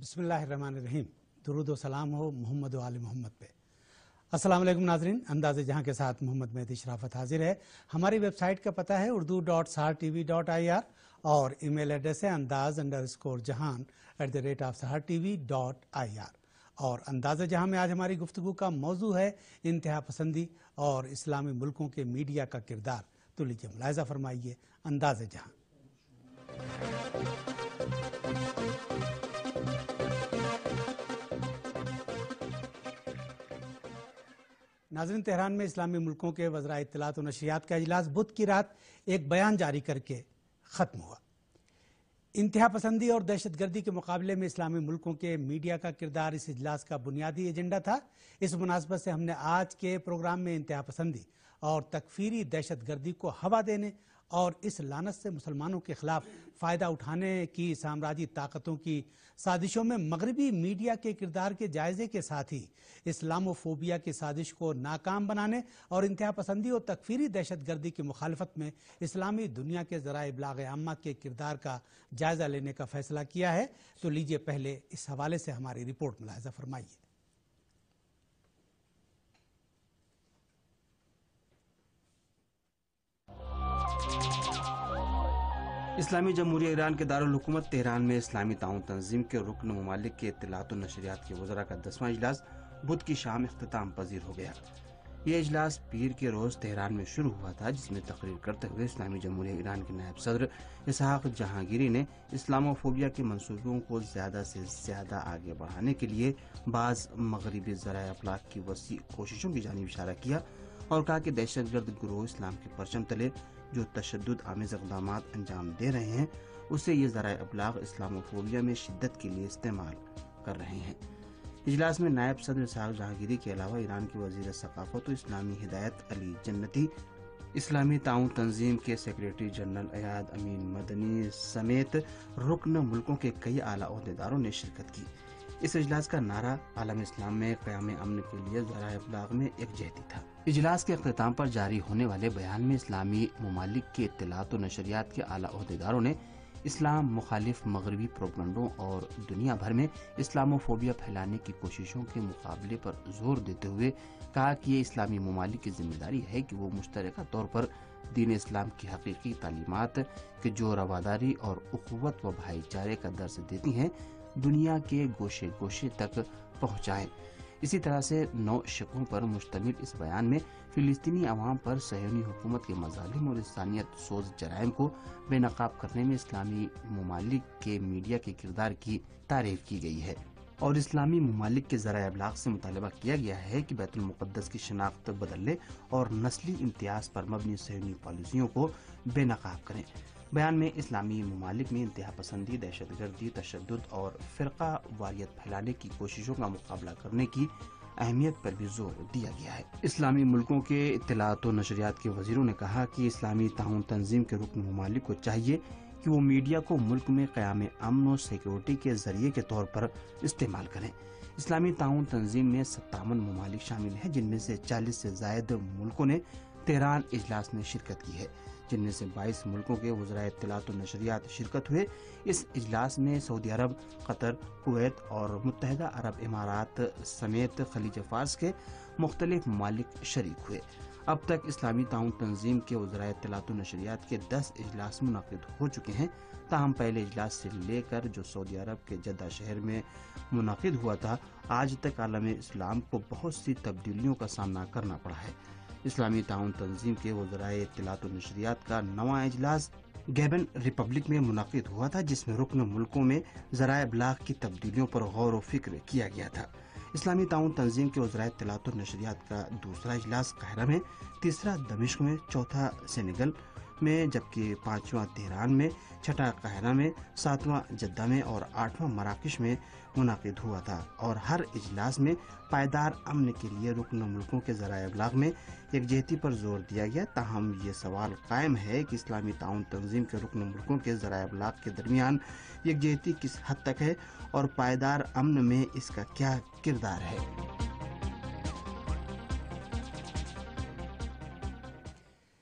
بسم اللہ الرحمن الرحیم. درود و سلام ہو محمد و آل محمد پہ. السلام علیکم ناظرین. انداز جہاں کے ساتھ محمد مہدی شرافت حاضر ہے. ہماری ویب سائٹ کا پتہ ہے urdu.sahartv.ir اور ای میل ایڈریس ہے andaz_jahan@sahartv.ir. اور انداز جہاں میں آج ہماری گفتگو کا موضوع ہے انتہا پسندی اور اسلامی ملکوں کے میڈیا کا کردار. تو لیجیے ملاحظہ فرمائیے انداز جہاں. ناظرین، تہران میں اسلامی ملکوں کے وزراء اطلاعات و نشریات کا اجلاس بدھ کی رات ایک بیان جاری کر کے ختم ہوا. انتہا پسندی اور دہشت گردی کے مقابلے میں اسلامی ملکوں کے میڈیا کا کردار اس اجلاس کا بنیادی ایجنڈا تھا. اس مناسبت سے ہم نے آج کے پروگرام میں انتہا پسندی اور تکفیری دہشت گردی کو ہوا دینے اور اس لعنت سے مسلمانوں کے خلاف فائدہ اٹھانے کی سامراجی طاقتوں کی سازشوں میں مغربی میڈیا کے کردار کے جائزے کے ساتھ ہی اسلاموفوبیا کی سازش کو ناکام بنانے اور انتہا پسندی اور تکفیری دہشت گردی کی مخالفت میں اسلامی دنیا کے ذرائع ابلاغ عامہ کے کردار کا جائزہ لینے کا فیصلہ کیا ہے. تو لیجئے پہلے اس حوالے سے ہماری رپورٹ ملاحظہ فرمائیے. اسلامی جمہوریہ ایران کے دارالحکومت تہران میں اسلامی تعاون تنظیم کے رکن ممالک کے اطلاعات و نشریات کے وزراء کا 10واں اجلاس بدھ کی شام اختتام پذیر ہو گیا. یہ اجلاس پیر کے روز تہران میں شروع ہوا تھا، جس میں تقریر کرتے ہوئے اسلامی جمہوریہ ایران کے نائب صدر اسحاق جہانگیری نے اسلاموفوبیا کے منصوبوں کو زیادہ سے زیادہ آگے بڑھانے کے لیے بعض مغربی ذرائع ابلاغ کی وسیع کوششوں کی جانب اشارہ کیا اور کہا کہ دہشت گرد گروہ اسلام کے پرچم تلے جو تشدد آمیز اقدامات انجام دے رہے ہیں، اسے یہ ذرائع ابلاغ اسلاموفوبیا میں شدت کے لیے استعمال کر رہے ہیں. اجلاس میں نائب صدر اسحاق جہانگیری کے علاوہ ایران کے وزیر ثقافت و اسلامی ہدایت علی جنتی، اسلامی تعاون تنظیم کے سیکریٹری جنرل ایاد امین مدنی سمیت رکن ملکوں کے کئی اعلیٰ عہدیداروں نے شرکت کی. اس اجلاس کا نعرہ عالم اسلام میں قیام امن کے لیے ذرائع ابلاغ میں یکجہتی تھا. اجلاس کے اختتام پر جاری ہونے والے بیان میں اسلامی ممالک کے اطلاعات و نشریات کے اعلیٰ عہدیداروں نے اسلام مخالف مغربی پروپیگنڈوں اور دنیا بھر میں اسلاموفوبیا پھیلانے کی کوششوں کے مقابلے پر زور دیتے ہوئے کہا کہ یہ اسلامی ممالک کی ذمہ داری ہے کہ وہ مشترکہ طور پر دین اسلام کی حقیقی تعلیمات کہ جو رواداری اور اخوت و بھائی چارے کا درس دیتی ہیں دنیا کے گوشے گوشے تک پہنچائیں. اسی طرح سے 9 شقوں پر مشتمل اس بیان میں فلسطینی عوام پر صہیونی حکومت کے مظالم اور انسانیت سوز جرائم کو بے نقاب کرنے میں اسلامی ممالک کے میڈیا کے کردار کی تعریف کی گئی ہے اور اسلامی ممالک کے ذرائع ابلاغ سے مطالبہ کیا گیا ہے کہ بیت المقدس کی شناخت بدلنے اور نسلی امتیاز پر مبنی صہیونی پالیسیوں کو بے نقاب کریں. بیان میں اسلامی ممالک میں انتہا پسندی، دہشت گردی، تشدد اور فرقہ واریت پھیلانے کی کوششوں کا مقابلہ کرنے کی اہمیت پر بھی زور دیا گیا ہے. اسلامی ملکوں کے اطلاعات و نشریات کے وزیروں نے کہا کہ اسلامی تعاون تنظیم کے رکن ممالک کو چاہیے کہ وہ میڈیا کو ملک میں قیام امن و سیکیورٹی کے ذریعے کے طور پر استعمال کریں. اسلامی تعاون تنظیم میں 57 ممالک شامل ہیں، جن میں سے 40 سے زائد ملکوں نے تہران اجلاس میں شرکت کی ہے، جن میں سے 22 ملکوں کے وزراء اطلاعات و نشریات شرکت ہوئے. اس اجلاس میں سعودی عرب، قطر، کویت اور متحدہ عرب امارات سمیت خلیج فارس کے مختلف ممالک شریک ہوئے. اب تک اسلامی تعاون تنظیم کے وزراء اطلاعات و نشریات کے 10 اجلاس منعقد ہو چکے ہیں. تاہم پہلے اجلاس سے لے کر جو سعودی عرب کے جدہ شہر میں منعقد ہوا تھا، آج تک عالم اسلام کو بہت سی تبدیلیوں کا سامنا کرنا پڑا ہے. اسلامی تعاون تنظیم کے وزراء اطلاعات و نشریات کا 9واں اجلاس گیبن ریپبلک میں منعقد ہوا تھا، جس میں رکن ملکوں میں ذرائع ابلاغ کی تبدیلیوں پر غور و فکر کیا گیا تھا. اسلامی تعاون تنظیم کے وزراء اطلاعات و نشریات کا دوسرا اجلاس قاہرہ میں، تیسرا دمشق میں، چوتھا سینیگل میں، جبکہ 5واں تہران میں، 6واں قاہرہ میں، 7واں جدہ میں اور 8واں مراکش میں منعقد ہوا تھا. اور ہر اجلاس میں پائیدار امن کے لیے رکن ملکوں کے ذرائع ابلاغ میں یکجہتی پر زور دیا گیا. تاہم یہ سوال قائم ہے کہ اسلامی تعاون تنظیم کے رکن ملکوں کے ذرائع ابلاغ کے درمیان یکجہتی کس حد تک ہے اور پائیدار امن میں اس کا کیا کردار ہے.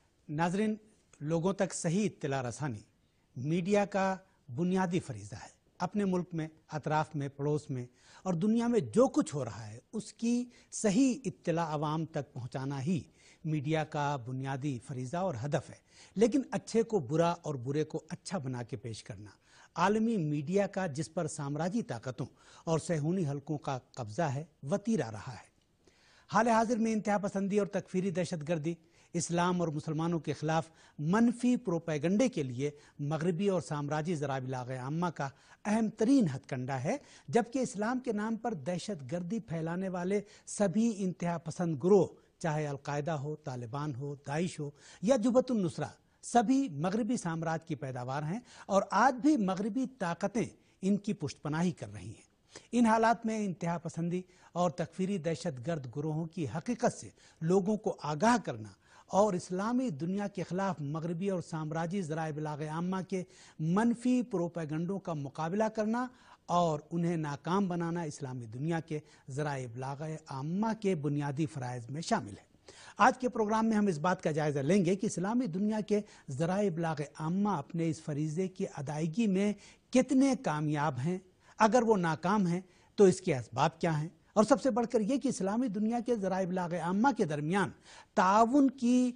ناظرین، لوگوں تک صحیح اطلاع رسانی میڈیا کا بنیادی فریضہ ہے. اپنے ملک میں، اطراف میں، پڑوس میں اور دنیا میں جو کچھ ہو رہا ہے اس کی صحیح اطلاع عوام تک پہنچانا ہی میڈیا کا بنیادی فریضہ اور ہدف ہے، لیکن اچھے کو برا اور برے کو اچھا بنا کے پیش کرنا عالمی میڈیا کا، جس پر سامراجی طاقتوں اور صہیونی حلقوں کا قبضہ ہے، وتیرہ رہا ہے۔ حال حاضر میں انتہا پسندی اور تکفیری دہشت گردی اسلام اور مسلمانوں کے خلاف منفی پروپیگنڈے کے لیے مغربی اور سامراجی ذرائع ابلاغ عامہ کا اہم ترین ہتھ کنڈا ہے، جبکہ اسلام کے نام پر دہشت گردی پھیلانے والے سبھی انتہا پسند گروہ، چاہے القاعدہ ہو، طالبان ہو، داعش ہو یا جبہت النصرہ، سبھی مغربی سامراج کی پیداوار ہیں اور آج بھی مغربی طاقتیں ان کی پشت پناہی کر رہی ہیں۔ ان حالات میں انتہا پسندی اور تکفیری دہشت گرد گروہوں کی حقیقت سے لوگوں کو آگاہ کرنا اور اسلامی دنیا کے خلاف مغربی اور سامراجی ذرائع ابلاغ عامہ کے منفی پروپیگنڈوں کا مقابلہ کرنا اور انہیں ناکام بنانا اسلامی دنیا کے ذرائع ابلاغ عامہ کے بنیادی فرائض میں شامل ہے۔ آج کے پروگرام میں ہم اس بات کا جائزہ لیں گے کہ اسلامی دنیا کے ذرائع ابلاغ عامہ اپنے اس فریضے کی ادائیگی میں کتنے کامیاب ہیں، اگر وہ ناکام ہیں تو اس کے اسباب کیا ہیں، اور سب سے بڑھ کر یہ کہ اسلامی دنیا کے ذرائع ابلاغ عامہ کے درمیان تعاون کی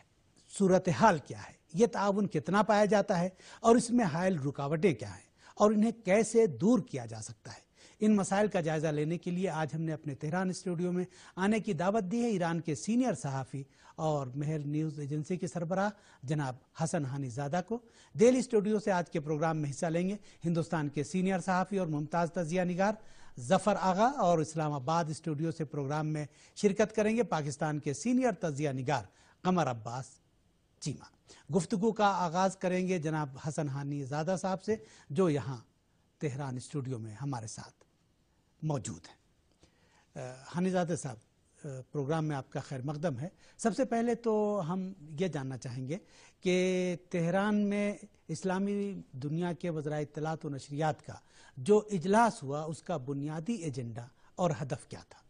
صورتحال کیا ہے، یہ تعاون کتنا پایا جاتا ہے اور اس میں حائل رکاوٹیں کیا ہیں اور انہیں کیسے دور کیا جا سکتا ہے۔ ان مسائل کا جائزہ لینے کے لیے آج ہم نے اپنے تہران اسٹوڈیو میں آنے کی دعوت دی ہے ایران کے سینئر صحافی اور مہر نیوز ایجنسی کے سربراہ جناب حسن ہانی زادہ کو۔ دہلی اسٹوڈیو سے آج کے پروگرام میں حصہ لیں گے ہندوستان کے سینئر صحافی اور ممتاز تجزیہ نگار ظفر آغا، اور اسلام آباد اسٹوڈیو سے پروگرام میں شرکت کریں گے پاکستان کے سینئر تجزیہ نگار قمر عباس چیمہ۔ گفتگو کا آغاز کریں گے جناب حسن ہانی زادہ صاحب سے، جو یہاں تہران اسٹوڈیو میں ہمارے ساتھ موجود ہیں۔ ہانی زادہ صاحب، پروگرام میں آپ کا خیر مقدم ہے۔ سب سے پہلے تو ہم یہ جاننا چاہیں گے کہ تہران میں اسلامی دنیا کے وزرائے اطلاعات و نشریات کا جو اجلاس ہوا اس کا بنیادی ایجنڈا اور هدف کیا تھا؟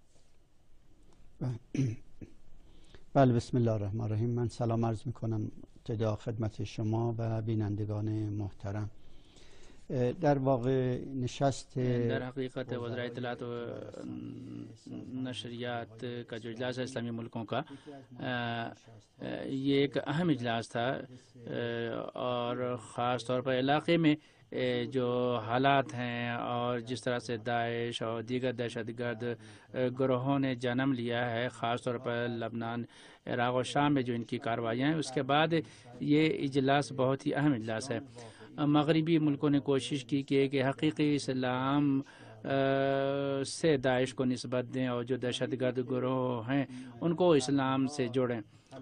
بله، بسم الله الرحمن الرحیم. من سلام عرض میکنم ابتدا خدمت شما و بینندگان محترم. در واقع نشست در حقیقت وزرائے اطلاعات و نشریات کا جو اجلاس ہے اسلامی ملکوں کا، یہ ایک اہم اجلاس تھا اور خاص طور پر علاقے میں جو حالات ہیں اور جس طرح سے داعش اور دیگر دہشت گرد گروہوں نے جنم لیا ہے، خاص طور پر لبنان، عراق اور شام میں جو ان کی کارروائیاں ہیں، اس کے بعد یہ اجلاس بہت ہی اہم اجلاس ہے۔ مغربی ملکوں نے کوشش کی کہ حقیقی اسلام سے داعش کو نسبت دیں اور جو دہشت گرد گروہ ہیں ان کو اسلام سے جوڑیں۔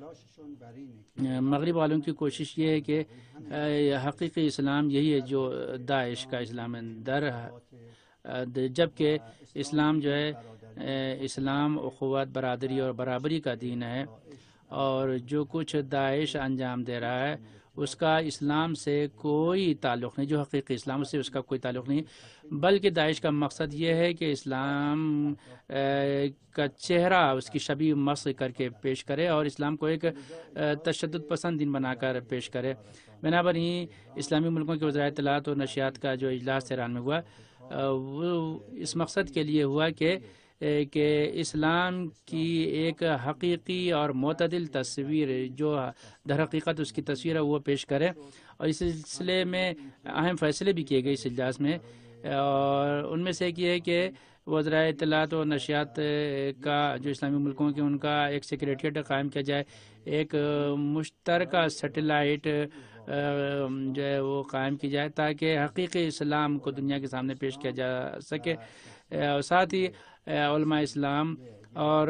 مغرب والوں کی کوشش یہ ہے کہ حقیقی اسلام یہی ہے جو داعش کا اسلام ہے، جبکہ اسلام جو ہے اسلام اخوت، برادری اور برابری کا دین ہے، اور جو کچھ داعش انجام دے رہا ہے اس کا اسلام سے کوئی تعلق نہیں، جو حقیقی اسلام سے اس کا کوئی تعلق نہیں، بلکہ داعش کا مقصد یہ ہے کہ اسلام کا چہرہ اس کی شبیہ مسخ کر کے پیش کرے اور اسلام کو ایک تشدد پسند دین بنا کر پیش کرے۔ بنابر ہی اسلامی ملکوں کے وزرائے اطلاعات اور نشریات کا جو اجلاس تہران میں ہوا وہ اس مقصد کے لیے ہوا کہ اسلام کی ایک حقیقی اور معتدل تصویر جو در حقیقت اس کی تصویر ہے وہ پیش کرے، اور اس سلسلے میں اہم فیصلے بھی کیے گئے اس اجلاس میں، اور ان میں سے ایک یہ ہے کہ وزرائے اطلاعات و نشریات کا جو اسلامی ملکوں کے ان کا ایک سیکریٹریٹ قائم کیا جائے، ایک مشترکہ سیٹلائٹ جو ہے وہ قائم کی جائے تاکہ حقیقی اسلام کو دنیا کے سامنے پیش کیا جا سکے، اور ساتھ ہی علماء اسلام اور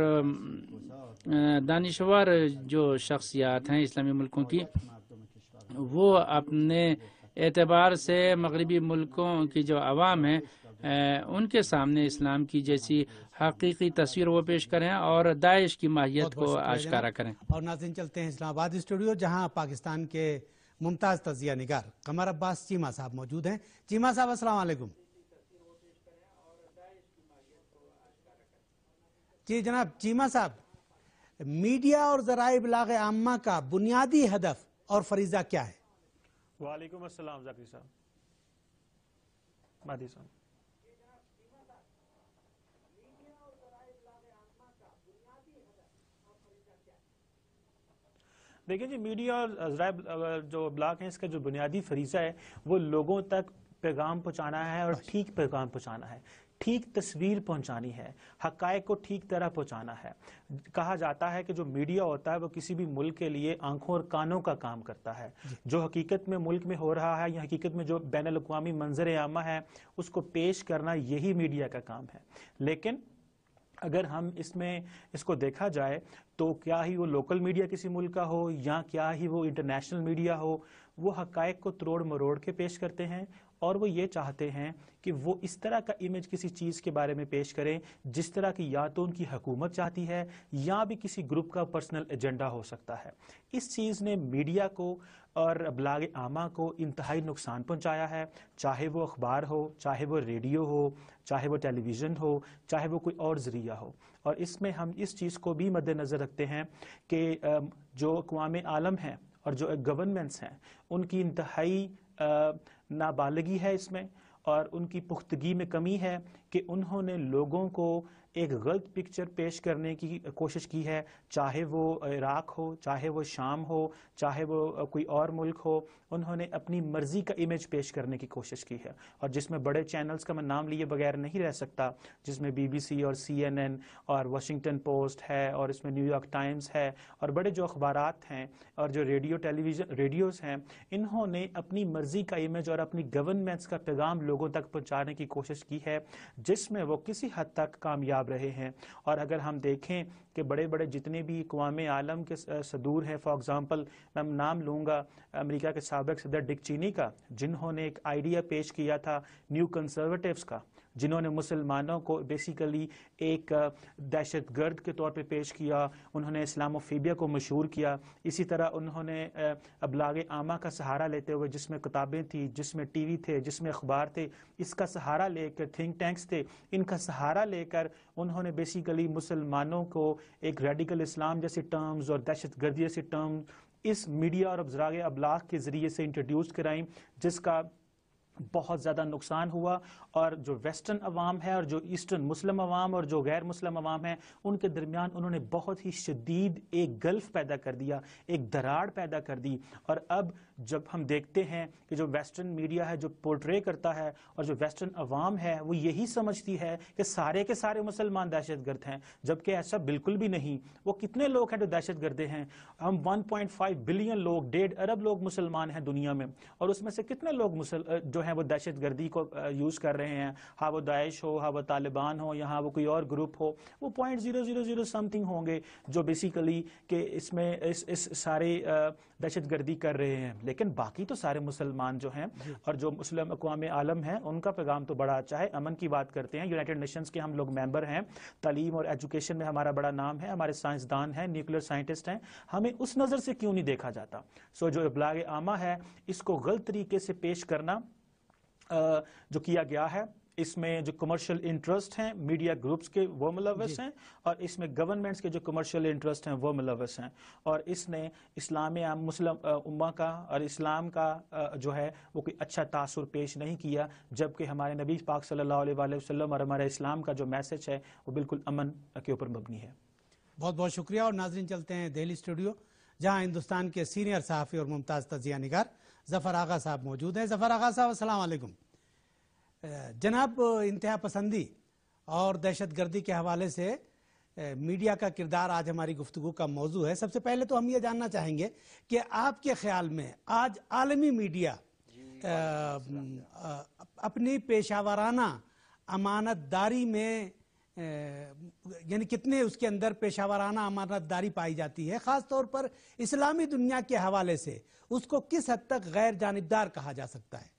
دانشور جو شخصیات ہیں اسلامی ملکوں کی وہ اپنے اعتبار سے مغربی ملکوں کی جو عوام ہیں ان کے سامنے اسلام کی جیسی حقیقی تصویر وہ پیش کریں اور داعش کی ماہیت کو آشکارا کریں۔ اور ناظرین چلتے ہیں اسلام آباد اسٹوڈیو، جہاں پاکستان کے ممتاز تجزیہ نگار قمر عباس چیمہ صاحب موجود ہیں۔ چیمہ صاحب السلام علیکم۔ جی جناب چیمہ صاحب، میڈیا اور ذرائع ابلاغ عامہ کا بنیادی ہدف اور فریضہ کیا ہے؟ وعلیکم السلام ذاکر صاحب۔ مادی صاحب. دیکھیں جی، میڈیا اور ذرائع جو ابلاغ ہیں اس کا جو بنیادی فریضہ ہے وہ لوگوں تک پیغام پہنچانا ہے اور ٹھیک پیغام پہنچانا ہے، ٹھیک تصویر پہنچانی ہے، حقائق کو ٹھیک طرح پہنچانا ہے. کہا جاتا ہے کہ جو میڈیا ہوتا ہے وہ کسی بھی ملک کے لیے آنکھوں اور کانوں کا کام کرتا ہے. جو حقیقت میں ملک میں ہو رہا ہے یا حقیقت میں جو بین الاقوامی منظر عامہ ہے اس کو پیش کرنا یہی میڈیا کا کام ہے. لیکن اگر ہم اس کو دیکھا جائے تو کیا ہی وہ لوکل میڈیا کسی ملک کا ہو یا کیا ہی وہ انٹرنیشنل میڈیا ہو، وہ حقائق کو تروڑ مروڑ کے پیش کرتے ہیں اور وہ یہ چاہتے ہیں کہ وہ اس طرح کا امیج کسی چیز کے بارے میں پیش کریں جس طرح کی یا تو ان کی حکومت چاہتی ہے یا بھی کسی گروپ کا پرسنل ایجنڈا ہو سکتا ہے. اس چیز نے میڈیا کو اور ابلاغ عامہ کو انتہائی نقصان پہنچایا ہے، چاہے وہ اخبار ہو، چاہے وہ ریڈیو ہو، چاہے وہ ٹیلی ویژن ہو، چاہے وہ کوئی اور ذریعہ ہو. اور اس میں ہم اس چیز کو بھی مد نظر رکھتے ہیں کہ جو اقوام عالم ہیں اور جو گورنمنٹس ہیں ان کی انتہائی نابالغی ہے اس میں، اور ان کی پختگی میں کمی ہے کہ انہوں نے لوگوں کو ایک غلط پکچر پیش کرنے کی کوشش کی ہے، چاہے وہ عراق ہو، چاہے وہ شام ہو، چاہے وہ کوئی اور ملک ہو. انہوں نے اپنی مرضی کا امیج پیش کرنے کی کوشش کی ہے، اور جس میں بڑے چینلز کا میں نام لیے بغیر نہیں رہ سکتا، جس میں BBC اور CNN اور واشنگٹن پوسٹ ہے، اور اس میں نیو یارک ٹائمز ہے، اور بڑے جو اخبارات ہیں اور جو ریڈیوز ہیں، انہوں نے اپنی مرضی کا امیج اور اپنی گورنمنٹس کا پیغام لوگوں تک پہنچانے کی کوشش کی ہے، جس میں وہ کسی حد تک کامیاب رہے ہیں. اور اگر ہم دیکھیں کہ بڑے بڑے جتنے بھی اقوام عالم کے صدور ہیں، فار ایگزامپل میں نام لوں گا امریکہ کے سابق صدر ڈک چینی کا، جنہوں نے ایک آئیڈیا پیش کیا تھا نیو کنزرویٹیوز کا، جنہوں نے مسلمانوں کو بیسیکلی ایک دہشت گرد کے طور پہ پیش کیا، انہوں نے اسلاموفیبیا کو مشہور کیا. اسی طرح انہوں نے ابلاغ عامہ کا سہارا لیتے ہوئے، جس میں کتابیں تھیں، جس میں ٹی وی تھے، جس میں اخبار تھے، اس کا سہارا لے کر تھنک ٹینکس تھے، ان کا سہارا لے کر انہوں نے بیسیکلی مسلمانوں کو ایک ریڈیکل اسلام جیسی ٹرمز اور دہشت گردی جیسی ٹرمز اس میڈیا اور ذرائع ابلاغ کے ذریعے سے انٹروڈیوس کرائیں، جس کا بہت زیادہ نقصان ہوا. اور جو ویسٹرن عوام ہے اور جو ایسٹرن مسلم عوام اور جو غیر مسلم عوام ہیں ان کے درمیان انہوں نے بہت ہی شدید ایک گلف پیدا کر دیا، ایک دراڑ پیدا کر دی. اور اب جب ہم دیکھتے ہیں کہ جو ویسٹرن میڈیا ہے جو پورٹرے کرتا ہے اور جو ویسٹرن عوام ہے وہ یہی سمجھتی ہے کہ سارے کے سارے مسلمان دہشت گرد ہیں، جبکہ ایسا بالکل بھی نہیں. وہ کتنے لوگ ہیں جو دہشت گردے ہیں؟ ہم 1.5 بلین لوگ، 1.5 ارب لوگ مسلمان ہیں دنیا میں، اور اس میں سے کتنے لوگ جو ہیں وہ دہشت گردی کو یوز کر رہے ہیں، ہاں وہ داعش ہو، ہاں وہ طالبان ہو، یا ہاں وہ کوئی اور گروپ ہو. وہ 0.000 سم تھنگ ہوں گے جو بیسیکلی کہ اس میں اس سارے دہشت گردی کر رہے ہیں. لیکن باقی تو سارے مسلمان جو ہیں اور جو مسلم اقوام عالم ہیں ان کا پیغام تو بڑا اچھا ہے. امن کی بات کرتے ہیں، یونائٹڈ نیشنز کے ہم لوگ ممبر ہیں، تعلیم اور ایجوکیشن میں ہمارا بڑا نام ہے، ہمارے سائنسدان ہیں، نیوکلیئر سائنٹسٹ ہیں. ہمیں اس نظر سے کیوں نہیں دیکھا جاتا؟ جو ابلاغ عامہ ہے اس کو غلط طریقے سے پیش کرنا جو کیا گیا ہے، اس میں جو کمرشل انٹرسٹ ہیں میڈیا گروپس کے وہ ملوث ہیں، اور اس میں گورنمنٹس کے جو کمرشل انٹرسٹ ہیں وہ ملوث ہیں. اور اس نے اسلام مسلم امہ کا اور اسلام کا جو ہے وہ کوئی اچھا تاثر پیش نہیں کیا، جبکہ ہمارے نبی پاک صلی اللہ علیہ وآلہ وسلم اور ہمارے اسلام کا جو میسج ہے وہ بالکل امن کے اوپر مبنی ہے. بہت بہت شکریہ. اور ناظرین چلتے ہیں دہلی اسٹوڈیو، جہاں ہندوستان کے سینئر صحافی اور ممتاز تجزیہ نگار ظفر آغا صاحب موجود ہیں. ظفر آغا صاحب السلام علیکم. جناب، انتہا پسندی اور دہشت گردی کے حوالے سے میڈیا کا کردار آج ہماری گفتگو کا موضوع ہے. سب سے پہلے تو ہم یہ جاننا چاہیں گے کہ آپ کے خیال میں آج عالمی میڈیا اپنی پیشہ ورانہ امانت داری میں یعنی کتنے اس کے اندر پیشہ ورانہ امانت داری پائی جاتی ہے، خاص طور پر اسلامی دنیا کے حوالے سے اس کو کس حد تک غیر جانبدار کہا جا سکتا ہے؟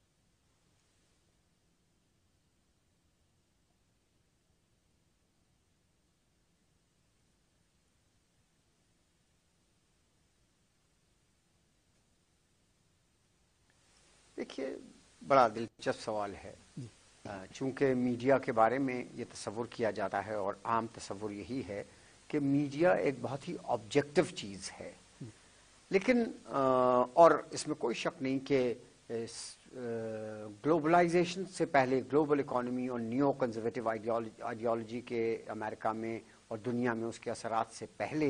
دیکھیے، بڑا دلچسپ سوال ہے، چونکہ میڈیا کے بارے میں یہ تصور کیا جاتا ہے اور عام تصور یہی ہے کہ میڈیا ایک بہت ہی آبجیکٹو چیز ہے. لیکن اور اس میں کوئی شک نہیں کہ ग्लोबलाइजेशन से पहले ग्लोबल इकोनॉमी और नियो कंजर्वेटिव आइडियोलॉजी के अमेरिका में और दुनिया में उसके असरात से पहले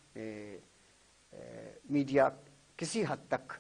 मीडिया किसी हद तक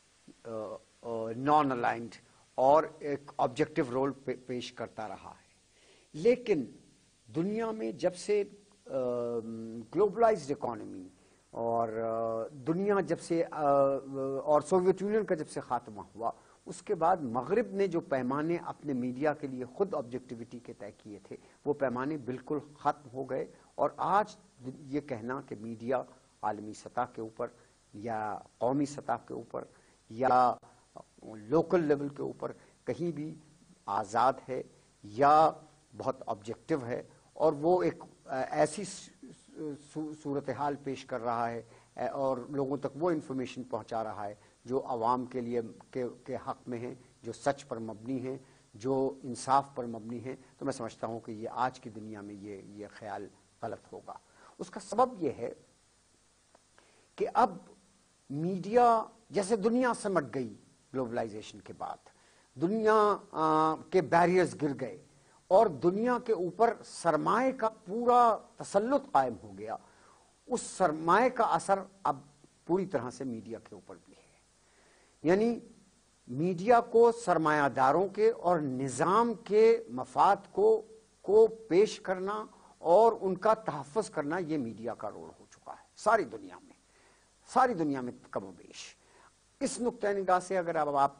नॉन अलाइंड और एक ऑब्जेक्टिव रोल पेश करता रहा है। लेकिन दुनिया में जब से ग्लोबलाइज्ड इकोनॉमी और दुनिया जब से और सोवियत यूनियन का जब से खात्मा हुआ, उसके बाद मगरिब ने जो पैमाने अपने मीडिया के लिए खुद ऑब्जेक्टिविटी के तय किए थे, वो पैमाने बिल्कुल ख़त्म हो गए। और आज ये कहना कि मीडिया आलमी सतह के ऊपर या कौमी सतह के ऊपर या लोकल लेवल के ऊपर कहीं भी आज़ाद है या बहुत ऑब्जेक्टिव है, और वो एक ऐसी सूरत हाल पेश कर रहा है और लोगों तक वो इन्फॉर्मेशन पहुंचा रहा है जो आवाम के लिए के हक में है, जो सच पर मबनी है, जो इंसाफ पर मबनी है, तो मैं समझता हूं कि ये आज की दुनिया में ये ख्याल गलत होगा। उसका सबब ये है कि अब मीडिया, जैसे दुनिया सिमट गई ग्लोबलाइजेशन के बाद, दुनिया के बैरियर्स गिर गए और दुनिया के ऊपर सरमाए का पूरा तसल्लुत कायम हो गया। उस सरमाए का असर अब पूरी तरह से मीडिया के ऊपर भी है। यानी मीडिया को सरमायादारों के और निज़ाम के मफाद को पेश करना और उनका तहफ़्फ़ुज़ करना, ये मीडिया का रोल हो चुका है सारी दुनिया में कमोबेश। इस नुक्ते निगाह से अगर अब आप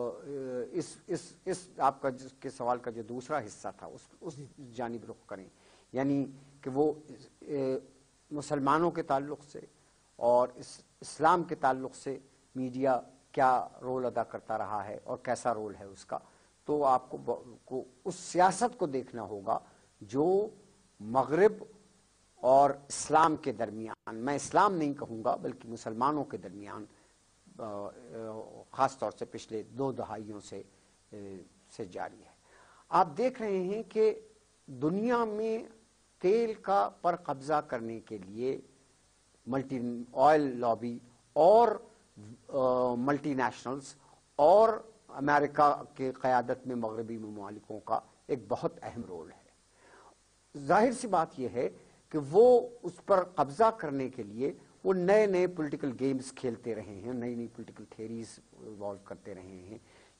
इस आपका के सवाल का जो दूसरा हिस्सा था उस जानिब रुख करें, यानी कि वो मुसलमानों के ताल्लुक से और इस्लाम के ताल्लुक से मीडिया क्या रोल अदा करता रहा है और कैसा रोल है उसका, तो आपको उस सियासत को देखना होगा जो मगरिब और इस्लाम के दरमियान, मैं इस्लाम नहीं कहूँगा बल्कि मुसलमानों के दरमियान ख़ास तौर से पिछले 2 दहाइयों से जारी है। आप देख रहे हैं कि दुनिया में तेल का पर कब्जा करने के लिए मल्टी ऑयल लॉबी और मल्टीनेशनल्स और अमेरिका के क़यादत में मगरबी ममालिकों का एक बहुत अहम रोल है। जाहिर सी बात यह है कि वो उस पर कब्जा करने के लिए वो नए नए पॉलिटिकल गेम्स खेलते रहे हैं, नई नई पॉलिटिकल थियरीज इवॉल्व करते रहे हैं,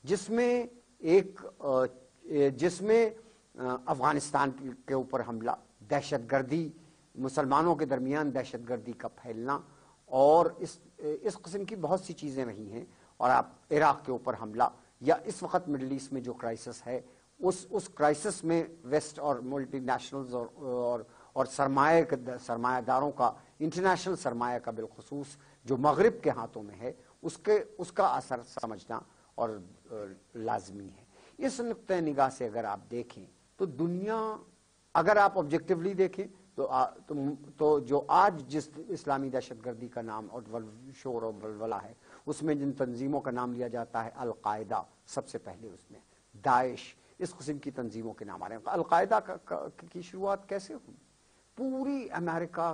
जिसमें अफगानिस्तान के ऊपर हमला, दहशतगर्दी, मुसलमानों के दरमियान दहशतगर्दी का फैलना और इस किस्म की बहुत सी चीज़ें रही हैं। और आप इराक के ऊपर हमला या इस वक्त मिडल ईस्ट में जो क्राइसिस है, उस क्राइसिस में वेस्ट और मल्टीनेशनल्स और सरमायादारों का, इंटरनेशनल सरमाया का बिलखुसूस जो मगरिब के हाथों में है, उसका असर समझना और लाजमी है। इस नुक्ते निगाह से अगर आप देखें तो दुनिया, अगर आप ऑब्जेक्टिवली देखें तो जो आज जिस इस्लामी दहशतगर्दी का नाम और शोर और वलवला है, उसमें जिन तंजीमों का नाम लिया जाता है, अलकायदा सबसे पहले, उसमें दाइश, इस किस्म की तंजीमों के नाम आ रहे हैं। अलकायदा की शुरुआत कैसे हुई? पूरी अमेरिका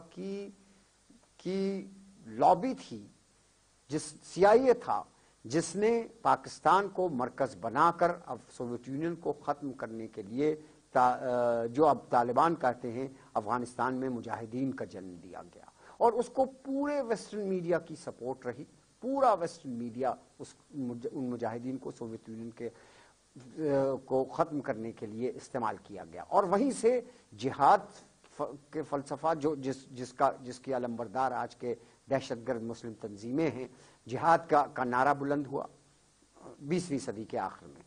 की लॉबी थी, CIA था, जिसने पाकिस्तान को मरकज बनाकर अब सोवियत यूनियन को ख़त्म करने के लिए जो अब तालिबान कहते हैं, अफगानिस्तान में मुजाहिदीन का जन्म दिया गया। और उसको पूरे वेस्टर्न मीडिया की सपोर्ट रही, पूरा वेस्टर्न मीडिया उन मुजाहिदीन को सोवियत यूनियन को ख़त्म करने के लिए इस्तेमाल किया गया। और वहीं से जिहाद के फ़लसफ़ा जिसकी अलंबरदार आज के दहशतगर्द मुस्लिम तंजीमें हैं, जिहाद का नारा बुलंद हुआ 20वीं सदी के आखिर में।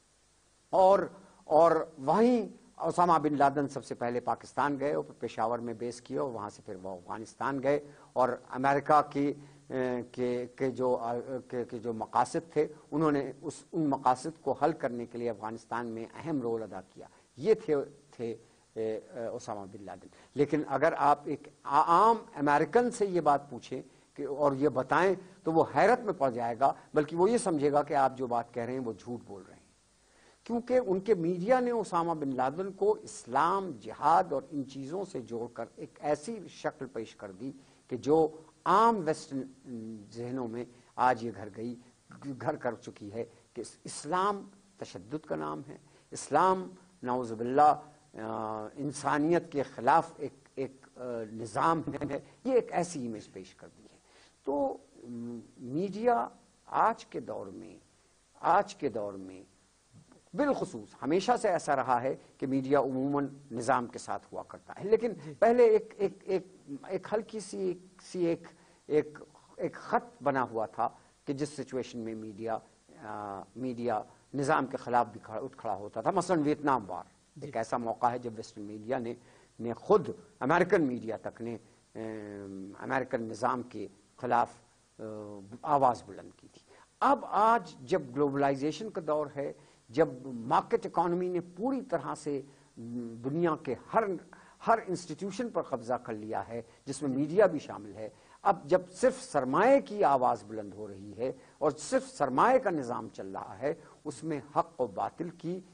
और वहीं ओसामा बिन लादेन सबसे पहले पाकिस्तान गए और पेशावर में बेस किए और वहाँ से फिर वो अफगानिस्तान गए और अमेरिका के जो मकासद थे, उन्होंने उन मकासद को हल करने के लिए अफगानिस्तान में अहम रोल अदा किया। ये थे ओसामा बिन लादेन। लेकिन अगर आप एक आम अमेरिकन से ये बात पूछें कि और ये बताएं तो वो हैरत में पड़ जाएगा, बल्कि वो ये समझेगा कि आप जो बात कह रहे हैं वो झूठ बोल रहे हैं, क्योंकि उनके मीडिया ने ओसामा बिन लादेन को इस्लाम, जिहाद और इन चीज़ों से जोड़कर एक ऐसी शक्ल पेश कर दी कि जो आम वेस्टर्न जहनों में आज ये घर گھر کر چکی ہے کہ اسلام تشدد کا نام ہے، اسلام نعوذ باللہ انسانیت کے خلاف ایک نظام ہے، یہ ایک ایسی امیج پیش کر دی ہے۔ تو میڈیا آج کے دور میں بالخصوص ہمیشہ سے ایسا رہا ہے کہ میڈیا عموماً نظام کے ساتھ ہوا کرتا ہے، لیکن پہلے ایک ہلکی سی ایک خط بنا ہوا تھا کہ جس سچویشن میں میڈیا نظام کے خلاف بھی اٹھ کھڑا ہوتا تھا۔ مثلا ویتنام وار ایک ایسا موقع ہے جب ویسٹرن میڈیا نے خود امریکن میڈیا تک نے امریکن نظام کے خلاف آواز بلند کی تھی۔ اب آج جب گلوبلائزیشن کا دور ہے، جب مارکیٹ اکانومی نے پوری طرح سے دنیا کے ہر انسٹیٹیوشن پر قبضہ کر لیا ہے، جس میں میڈیا بھی شامل ہے، اب جب صرف سرمایہ کی آواز بلند ہو رہی ہے اور صرف سرمایہ کا نظام چل رہا ہے، اس میں حق و باطل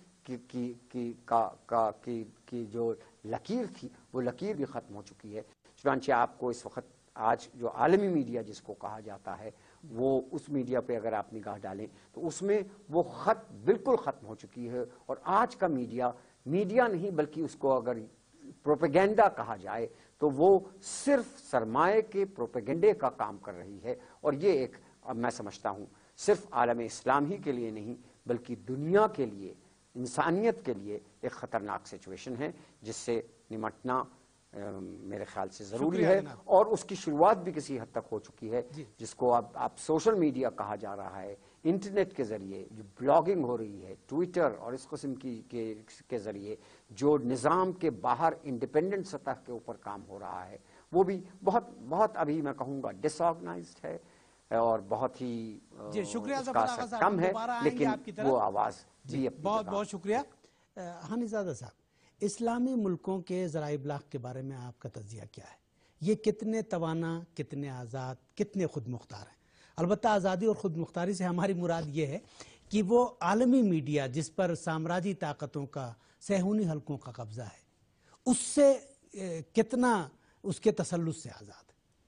کی جو لکیر تھی وہ لکیر بھی ختم ہو چکی ہے۔ چنانچہ آپ کو اس وقت آج جو عالمی میڈیا جس کو کہا جاتا ہے، وہ اس میڈیا پہ اگر آپ نگاہ ڈالیں تو اس میں وہ خط بالکل ختم ہو چکی ہے، اور آج کا میڈیا نہیں بلکہ اس کو اگر پروپیگنڈا کہا جائے تو وہ صرف سرمایہ کے پروپیگنڈے کا کام کر رہی ہے، اور یہ اب میں سمجھتا ہوں صرف عالم اسلام ہی کے لیے نہیں بلکہ دنیا کے لیے، انسانیت کے لیے ایک خطرناک سچویشن ہے، جس سے نمٹنا میرے خیال سے ضروری ہے، اور اس کی شروعات بھی کسی حد تک ہو چکی ہے، جس کو اب سوشل میڈیا کہا جا رہا ہے۔ انٹرنیٹ کے ذریعے جو بلاگنگ ہو رہی ہے، ٹویٹر اور اس قسم کے ذریعے جو نظام کے باہر انڈیپینڈنٹ سطح کے اوپر کام ہو رہا ہے، وہ بھی بہت ابھی میں کہوں گا ڈس آرگنائزڈ ہے اور بہت ہی اس کا اثر کم ہے، لیکن وہ آواز بھی بہت شکریہ۔ ہانی زادہ صاحب، اسلامی ملکوں کے ذرائع ابلاغ کے بارے میں آپ کا تجزیہ کیا ہے؟ یہ کتنے توانا، کتنے آزاد، کتنے خود مختار ہیں؟ البتہ آزادی اور خود مختاری سے ہماری مراد یہ ہے کہ وہ عالمی میڈیا جس پر سامراجی طاقتوں کا، صہیونی حلقوں کا قبضہ ہے، اس سے کتنا اس کے تسلط سے آزاد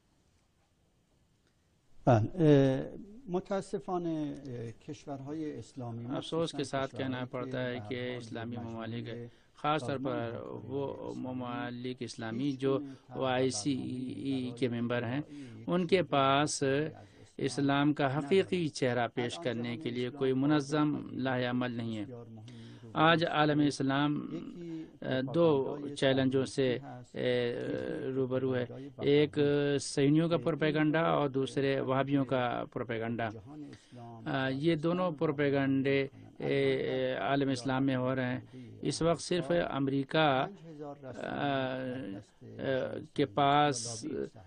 ہے؟ متاسفانہ کشورهای اسلامی افسوس کے ساتھ کہنا پڑتا ہے کہ اسلامی ممالک خاص طور پر وہ ممالک اسلامی جو OIC کے ممبر ہیں، ان کے پاس اسلام کا حقیقی چہرہ پیش کرنے کے لیے کوئی منظم لاہ عمل نہیں ہے۔ آج عالم اسلام دو چیلنجوں سے روبرو ہے، ایک صہیونیوں کا پروپیگنڈا اور دوسرے وہابیوں کا پروپیگنڈا۔ یہ دونوں پروپیگنڈے عالم اسلام میں ہو رہے ہیں۔ اس وقت صرف امریکہ کے پاس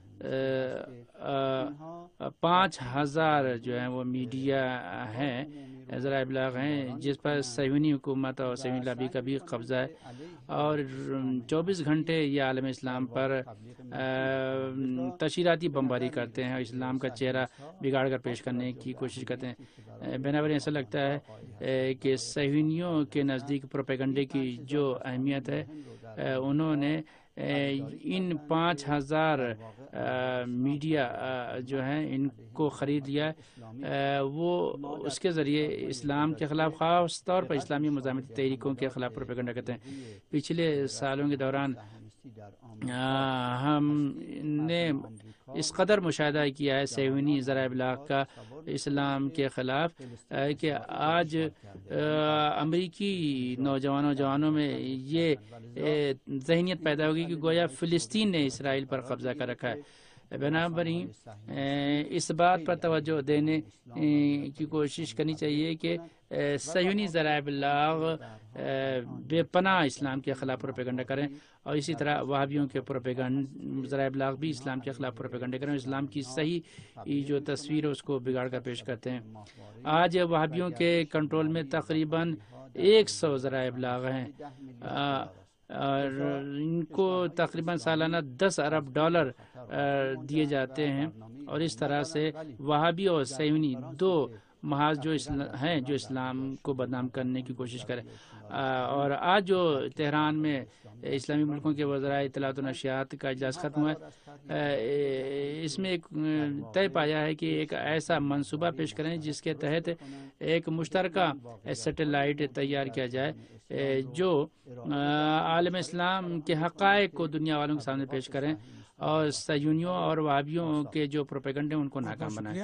5000 جو ہیں وہ میڈیا ہیں، ذرائع ابلاغ ہیں، جس پر صہیونی حکومت اور صہیونی لابی کا بھی قبضہ ہے، اور 24 گھنٹے یہ عالم اسلام پر تشہیراتی بمباری کرتے ہیں اور اسلام کا چہرہ بگاڑ کر پیش کرنے کی کوشش کرتے ہیں۔ بنابراً ایسا لگتا ہے کہ صہیونیوں کے نزدیک پروپیگنڈے کی جو اہمیت ہے، انہوں نے ان 5000 میڈیا جو ہیں ان کو خرید لیا ہے۔ وہ اس کے ذریعے اسلام کے خلاف، خاص طور پر اسلامی مزاحمتی تحریکوں کے خلاف پروپیگنڈا کرتے ہیں۔ پچھلے سالوں کے دوران ہم نے اس قدر مشاہدہ کیا ہے صہیونی ذرائع ابلاغ کا اسلام کے خلاف کہ آج امریکی نوجوانوں میں یہ ذہنیت پیدا ہوگی کہ گویا فلسطین نے اسرائیل پر قبضہ کر رکھا ہے۔ بنابراً اس بات پر توجہ دینے کی کوشش کرنی چاہیے کہ صہیونی ذرائع ابلاغ بے پناہ اسلام کے خلاف پروپیگنڈا کریں، اور اسی طرح وہابیوں کے ذرائع ابلاغ بھی اسلام کے خلاف پروپیگنڈا کریں، اسلام کی صحیح جو تصویر ہے اس کو بگاڑ کر پیش کرتے ہیں۔ آج وہابیوں کے کنٹرول میں تقریباً 100 ذرائع ابلاغ ہیں، اور ان کو تقریباً سالانہ $10 ارب دیے جاتے ہیں، اور اس طرح سے وہابی اور صہیونی دو محاذ جو ہیں جو اسلام کو بدنام کرنے کی کوشش کریں. اور آج جو تہران میں اسلامی ملکوں کے وزرائے اطلاعات و نشریات کا اجلاس ختم ہوا ہے، اس میں ایک طے پایا ہے کہ ایک ایسا منصوبہ پیش کریں جس کے تحت ایک مشترکہ سیٹلائٹ تیار کیا جائے جو عالم اسلام کے حقائق کو دنیا والوں کے سامنے پیش کریں اور صہیونیوں اور وہابیوں کے جو پروپیگنڈے ان کو ناکام بنائیں.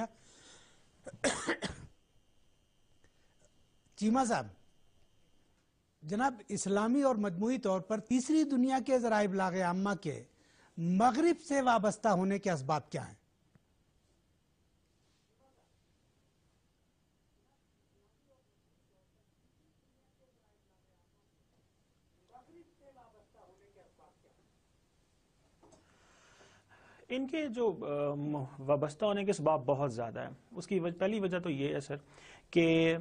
چیمہ صاحب، جناب اسلامی اور مجموعی طور پر تیسری دنیا کے ذرائع ابلاغ عامہ کے مغرب سے وابستہ ہونے کے اسباب کیا ہیں؟ ان کے جو وابستہ ہونے کے اسباب بہت زیادہ ہیں. اس کی پہلی وجہ تو یہ ہے سر کہ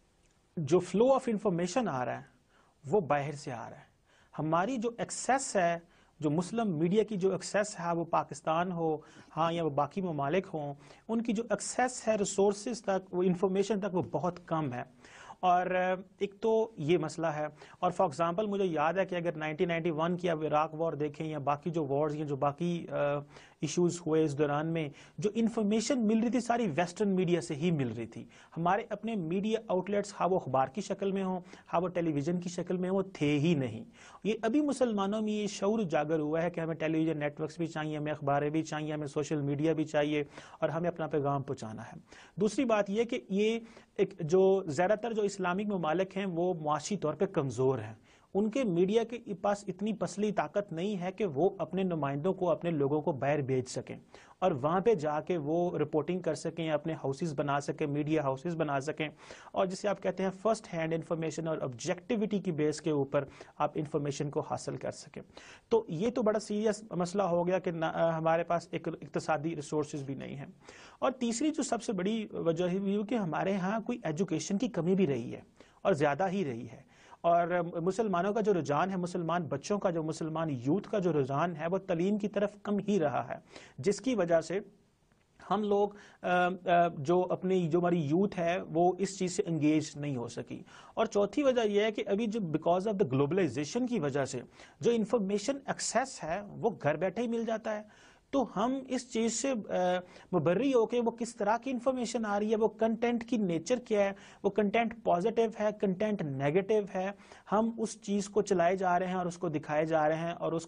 جو فلو آف انفارمیشن آ رہا ہے وہ باہر سے آ رہا ہے. ہماری جو ایکسیس ہے، جو مسلم میڈیا کی جو ایکسیس ہے، وہ پاکستان ہو ہاں یا وہ باقی ممالک ہوں، ان کی جو ایکسیس ہے ریسورسز تک، وہ انفارمیشن تک، وہ بہت کم ہے. اور ایک تو یہ مسئلہ ہے. اور فار ایگزامپل مجھے یاد ہے کہ اگر 1991 کی اب عراق وار دیکھیں یا باقی جو وارز یا جو باقی ایشوز ہوئے اس دوران میں، جو انفارمیشن مل رہی تھی ساری ویسٹرن میڈیا سے ہی مل رہی تھی. ہمارے اپنے میڈیا آؤٹلیٹس ہاں وہ اخبار کی شکل میں ہوں ہاں وہ ٹیلی ویژن کی شکل میں وہ تھے ہی نہیں. یہ ابھی مسلمانوں میں یہ شعور اجاگر ہوا ہے کہ ہمیں ٹیلی ویژن نیٹ ورکس بھی چاہیے، ہمیں اخباریں بھی چاہیے، ہمیں سوشل میڈیا بھی چاہیے اور ہمیں اپنا پیغام پہنچانا ہے. دوسری بات یہ کہ یہ ایک جو زیادہ تر جو اسلامک ممالک ہیں وہ معاشی طور پہ کمزور ہیں. ان کے میڈیا کے پاس اتنی پسلی طاقت نہیں ہے کہ وہ اپنے نمائندوں کو، اپنے لوگوں کو باہر بھیج سکیں اور وہاں پہ جا کے وہ رپورٹنگ کر سکیں یا اپنے ہاؤسز بنا سکیں، میڈیا ہاؤسز بنا سکیں، اور جسے آپ کہتے ہیں فرسٹ ہینڈ انفارمیشن اور آبجیکٹیوٹی کی بیس کے اوپر آپ انفارمیشن کو حاصل کر سکیں. تو یہ تو بڑا سیریس مسئلہ ہو گیا کہ ہمارے پاس ایک اقتصادی ریسورسز بھی نہیں ہیں. اور تیسری جو سب سے بڑی وجہ یہ کہ ہمارے ہاں کوئی ایجوکیشن کی کمی بھی رہی ہے اور زیادہ ہی رہی ہے. اور مسلمانوں کا جو رجحان ہے، مسلمان بچوں کا، جو مسلمان یوتھ کا جو رجحان ہے وہ تعلیم کی طرف کم ہی رہا ہے، جس کی وجہ سے ہم لوگ جو ہماری یوتھ ہے وہ اس چیز سے انگیج نہیں ہو سکی. اور چوتھی وجہ یہ ہے کہ ابھی جو بیکاز آف دا گلوبلائزیشن کی وجہ سے جو انفارمیشن ایکسیس ہے وہ گھر بیٹھے ہی مل جاتا ہے. تو ہم اس چیز سے مبری ہو کے وہ کس طرح کی انفارمیشن آ رہی ہے، وہ کنٹینٹ کی نیچر کیا ہے، وہ کنٹینٹ پازیٹیو ہے، کنٹینٹ نیگیٹو ہے، ہم اس چیز کو چلائے جا رہے ہیں اور اس کو دکھائے جا رہے ہیں اور اس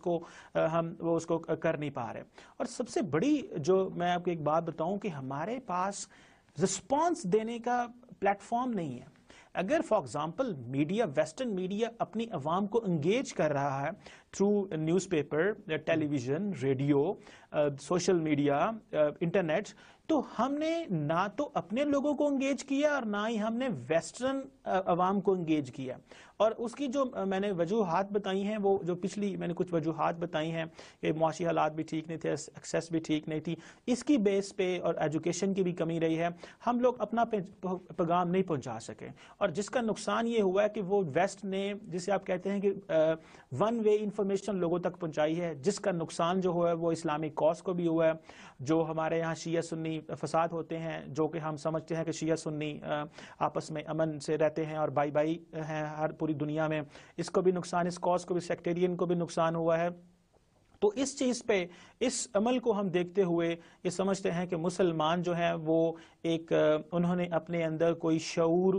کو کر نہیں پا رہے. اور سب سے بڑی جو میں آپ کو ایک بات بتاؤں کہ ہمارے پاس رسپانس دینے کا پلیٹ فارم نہیں ہے. اگر for example media, western media اپنی عوام کو انگیج کر رہا ہے through newspaper, television, radio, social media, internet, تو ہم نے نہ تو اپنے لوگوں کو انگیج کیا اور نہ ہی ہم نے ویسٹرن عوام کو انگیج کیا. اور اس کی جو میں نے وجوہات بتائی ہیں، وہ جو پچھلی میں نے کچھ وجوہات بتائی ہیں کہ معاشی حالات بھی ٹھیک نہیں تھے، ایکسیس بھی ٹھیک نہیں تھی، اس کی بیس پہ اور ایجوکیشن کی بھی کمی رہی ہے، ہم لوگ اپنا پیغام نہیں پہنچا سکے. اور جس کا نقصان یہ ہوا ہے کہ وہ ویسٹ نے جسے آپ کہتے ہیں کہ ون وے انفارمیشن لوگوں تک پہنچائی ہے، جس کا نقصان جو ہوا ہے وہ اسلامک کاز کو بھی ہوا ہے. جو ہمارے یہاں شیعہ سنی فساد ہوتے ہیں، جو کہ ہم سمجھتے ہیں کہ شیعہ سنی آپس میں امن سے رہتے ہیں اور بائی بائی ہیں ہر پوری دنیا میں، اس کو بھی نقصان، اس کاز کو بھی، سیکٹیرین کو بھی نقصان ہوا ہے. تو اس چیز پہ، اس عمل کو ہم دیکھتے ہوئے یہ سمجھتے ہیں کہ مسلمان جو ہیں وہ ایک انہوں نے اپنے اندر کوئی شعور،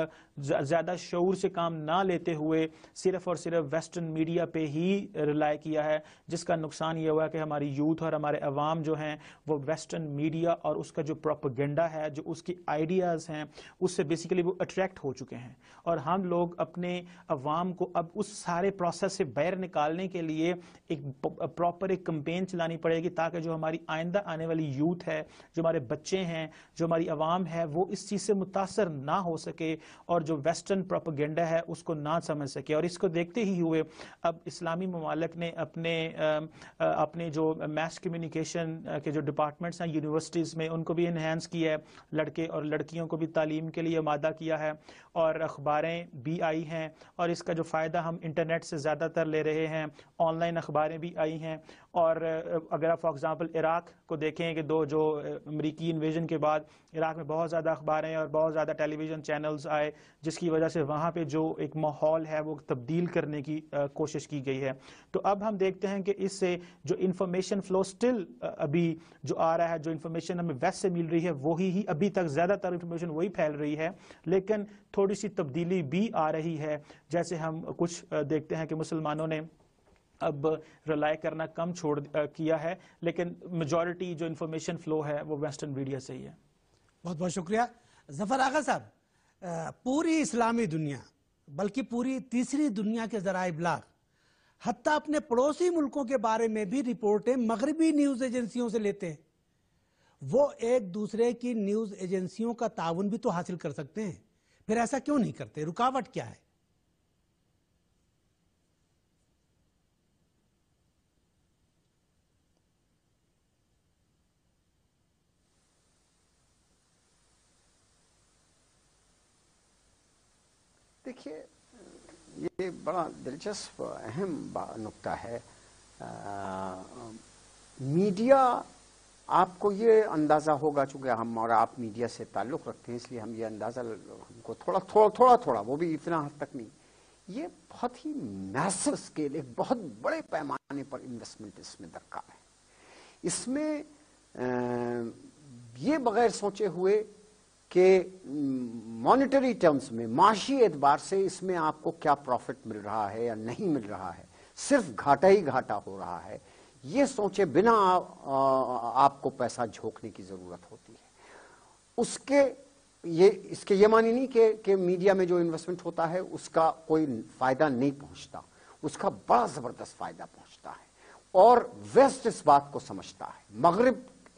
زیادہ شعور سے کام نہ لیتے ہوئے صرف اور صرف ویسٹرن میڈیا پہ ہی ریلائی کیا ہے، جس کا نقصان یہ ہوا کہ ہماری یوتھ اور ہمارے عوام جو ہیں وہ ویسٹرن میڈیا اور اس کا جو پروپیگنڈا ہے، جو اس کی آئیڈیاز ہیں، اس سے بیسیکلی وہ اٹریکٹ ہو چکے ہیں. اور ہم لوگ اپنے عوام کو اب اس سارے پروسیس سے باہر نکالنے کے لیے ایک پراپر ایک کمپین چلانی پڑے گی تاکہ جو ہماری آئندہ آنے والی یوتھ ہے، جو ہمارے بچے ہیں، جو ہماری عوام ہے، وہ اس چیز سے متاثر نہ ہو سکے اور جو ویسٹرن پروپیگنڈا ہے اس کو نہ سمجھ سکے. اور اس کو دیکھتے ہی ہوئے اب اسلامی ممالک نے اپنے جو میس کمیونیکیشن کے جو ڈپارٹمنٹس ہیں یونیورسٹیز میں، ان کو بھی انہینس کیا ہے، لڑکے اور لڑکیوں کو بھی تعلیم کے لیے آمادہ کیا ہے، اور اخباریں بھی آئی ہیں. اور اس کا جو فائدہ ہم انٹرنیٹ سے زیادہ تر لے رہے ہیں، آن لائن اخباریں بھی آئی ہیں. اور اگر آپ فار ایگزامپل عراق کو دیکھیں کہ جو امریکی انویژن کے بعد عراق میں بہت زیادہ اخباریں اور بہت زیادہ ٹیلی ویژن چینلز آئے، جس کی وجہ سے وہاں پہ جو ایک ماحول ہے وہ تبدیل کرنے کی کوشش کی گئی ہے. تو اب ہم دیکھتے ہیں کہ اس سے جو انفارمیشن فلو سٹل ابھی جو آ رہا ہے، جو انفارمیشن ہمیں ویسٹ سے مل رہی ہے وہی ہی ابھی تک زیادہ تر انفارمیشن وہی پھیل رہی ہے، لیکن تھوڑی سی تبدیلی بھی آ رہی ہے. جیسے ہم کچھ دیکھتے ہیں کہ مسلمانوں نے اب ریلائی کرنا کم چھوڑ کیا ہے، لیکن میجورٹی جو انفارمیشن فلو ہے وہ ویسٹرن میڈیا سے ہی ہے. بہت بہت شکریہ ظفر آغا صاحب. پوری اسلامی دنیا بلکہ پوری تیسری دنیا کے ذرائع ابلاغ حتیٰ اپنے پڑوسی ملکوں کے بارے میں بھی رپورٹیں مغربی نیوز ایجنسیوں سے لیتے ہیں. وہ ایک دوسرے کی نیوز ایجنسیوں کا تعاون بھی تو حاصل کر سکتے ہیں، پھر ایسا کیوں نہیں کرتے؟ رکاوٹ کیا ہے؟ دیکھیے، یہ بڑا دلچسپ اہم نکتہ ہے. میڈیا، آپ کو یہ اندازہ ہوگا، چونکہ ہم اور آپ میڈیا سے تعلق رکھتے ہیں اس لیے ہم یہ اندازہ ہم کو تھوڑا وہ بھی اتنا حد تک نہیں، یہ بہت ہی میسو اسکیل، ایک بہت بڑے پیمانے پر انویسٹمنٹ اس میں درکار ہے. اس میں یہ بغیر سوچے ہوئے کہ مانیٹری ٹرمز میں، معاشی اعتبار سے اس میں آپ کو کیا پروفٹ مل رہا ہے یا نہیں مل رہا ہے، صرف گھاٹا ہی گھاٹا ہو رہا ہے، یہ سوچے بنا آپ کو پیسہ جھونکنے کی ضرورت ہوتی ہے. اس کے یہ معنی نہیں کہ میڈیا میں جو انویسٹمنٹ ہوتا ہے اس کا کوئی فائدہ نہیں پہنچتا، اس کا بڑا زبردست فائدہ پہنچتا ہے. اور ویسٹ اس بات کو سمجھتا ہے، مغرب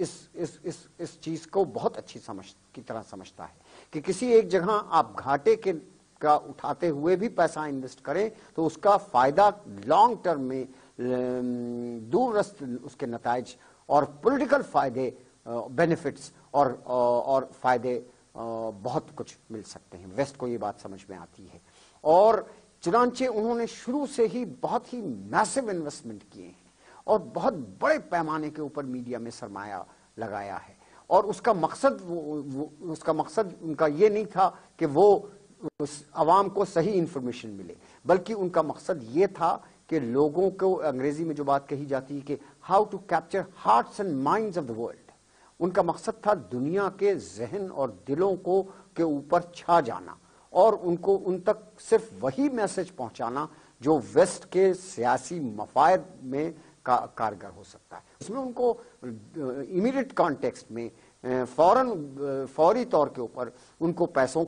اس چیز کو بہت اچھی کی طرح سمجھتا ہے کہ کسی ایک جگہ آپ گھاٹے کا اٹھاتے ہوئے بھی پیسہ انویسٹ کریں تو اس کا فائدہ لانگ ٹرم میں، دور رست اس کے نتائج اور پولیٹیکل فائدے، بینیفٹس اور فائدے بہت کچھ مل سکتے ہیں. ویسٹ کو یہ بات سمجھ میں آتی ہے، اور چنانچہ انہوں نے شروع سے ہی بہت ہی میسو انویسٹمنٹ کیے ہیں اور بہت بڑے پیمانے کے اوپر میڈیا میں سرمایہ لگایا ہے. اور اس کا مقصد ان کا یہ نہیں تھا کہ وہ عوام کو صحیح انفارمیشن ملے، بلکہ ان کا مقصد یہ تھا کہ لوگوں کو، انگریزی میں جو بات کہی جاتی ہے کہ how to capture hearts and minds of the world, ان کا مقصد تھا دنیا کے ذہن اور دلوں کے اوپر چھا جانا اور ان تک صرف وہی میسج پہنچانا جو ویسٹ کے سیاسی مفاد میں کارگر ہو سکتا ہے. اس میں ان کو امیڈیٹ کانٹیکسٹ میں فوری طور کے اوپر ان کو پیسوں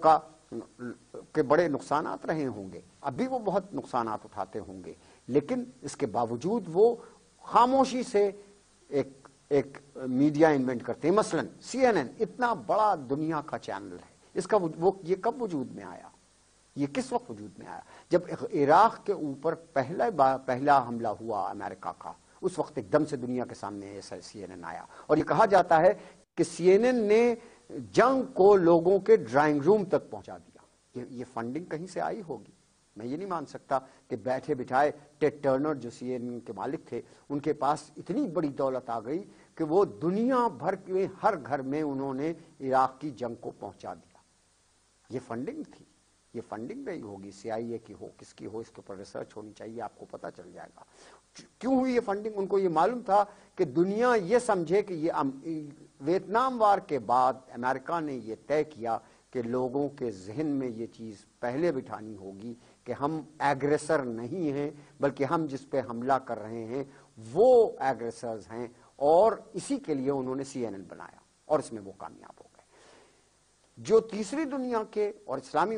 کے بڑے نقصانات رہے ہوں گے، ابھی وہ بہت نقصانات اٹھاتے ہوں گے، لیکن اس کے باوجود وہ خاموشی سے ایک میڈیا انوینٹ کرتے ہیں. مثلا CNN اتنا بڑا دنیا کا چینل ہے، یہ کب وجود میں آیا؟ یہ کس وقت وجود میں آیا؟ جب عراق کے اوپر پہلا حملہ ہوا امریکہ کا، اس وقت ایک دم سے دنیا کے سامنے CNN آیا. اور یہ کہا جاتا ہے کہ CNN نے جنگ کو لوگوں کے ڈرائنگ روم تک پہنچا دیا. یہ فنڈنگ کہیں سے آئی ہوگی؟ میں یہ نہیں مان سکتا کہ بیٹھے بٹھائے ٹیڈ ٹرنر جو CNN کے مالک تھے، ان کے پاس اتنی بڑی دولت آ گئی کہ وہ دنیا بھر کے ہر گھر میں انہوں نے عراق کی جنگ کو پہنچا دیا. یہ فنڈنگ تھی. یہ فنڈنگ نہیں ہوگی، CIA کی ہو، کس کی ہو، اس کے اوپر ریسرچ ہونی چاہیے، آپ کو پتہ چل جائے گا کیوں ہوئی یہ فنڈنگ. ان کو یہ معلوم تھا کہ دنیا یہ سمجھے کہ یہ ویتنام وار کے بعد امریکہ نے یہ طے کیا کہ لوگوں کے ذہن میں یہ چیز پہلے بٹھانی ہوگی کہ ہم ایگریسر نہیں ہیں، بلکہ ہم جس پہ حملہ کر رہے ہیں وہ ایگریسرز ہیں. اور اسی کے لیے انہوں نے CNN بنایا اور اس میں وہ کامیاب ہو گئے. جو تیسری دنیا کے اور اسلامی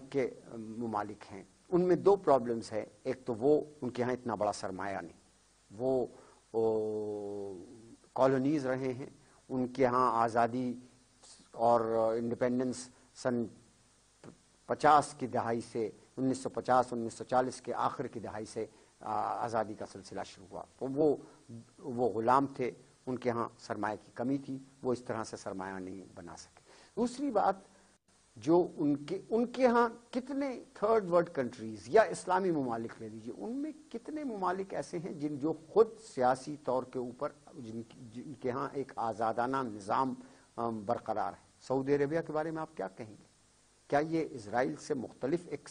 ممالک ہیں، ان میں دو پرابلمز ہیں. ایک تو وہ ان کے ہاں اتنا بڑا سرمایہ نہیں، وہ کالونیز رہے ہیں، ان کے ہاں آزادی اور انڈیپینڈنس سن 50 کی دہائی سے 1940 کے آخر کی دہائی سے آزادی کا سلسلہ شروع ہوا. تو وہ غلام تھے، ان کے ہاں سرمایہ کی کمی تھی، وہ اس طرح سے سرمایہ نہیں بنا سکے. دوسری بات، جو ان کے ہاں کتنے تھرڈ ورلڈ کنٹریز یا اسلامی ممالک لے لیجیے، ان میں کتنے ممالک ایسے ہیں جو خود سیاسی طور کے اوپر جن کے ہاں ایک آزادانہ نظام برقرار ہے۔ سعودی عربیہ کے بارے میں آپ کیا کہیں گے؟ کیا یہ اسرائیل سے مختلف ایک